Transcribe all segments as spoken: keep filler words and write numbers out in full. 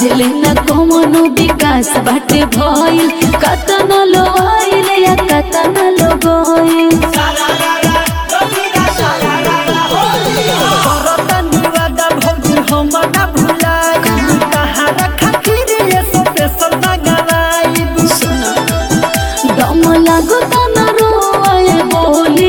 ले न कौनो विकास बाटे भइल कतन लो आइल या कतन लो गइल दम लागो तना रोए बोली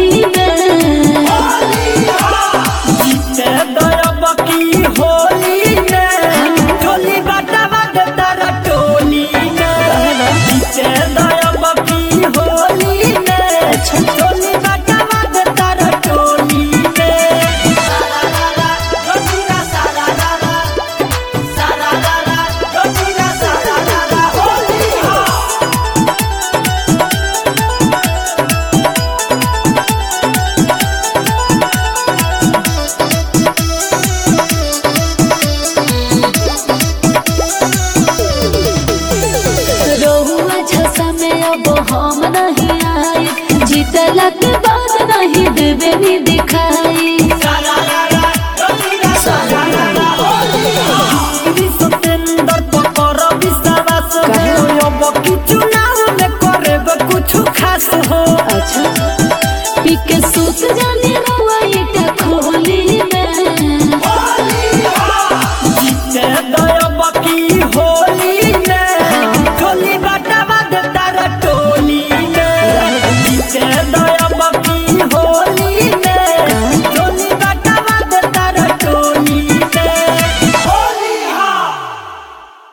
हम नहीं आए जीतला के बाद नहीं देवे नी दिखाई कुछ खास हो अच्छा पी के सूत जाने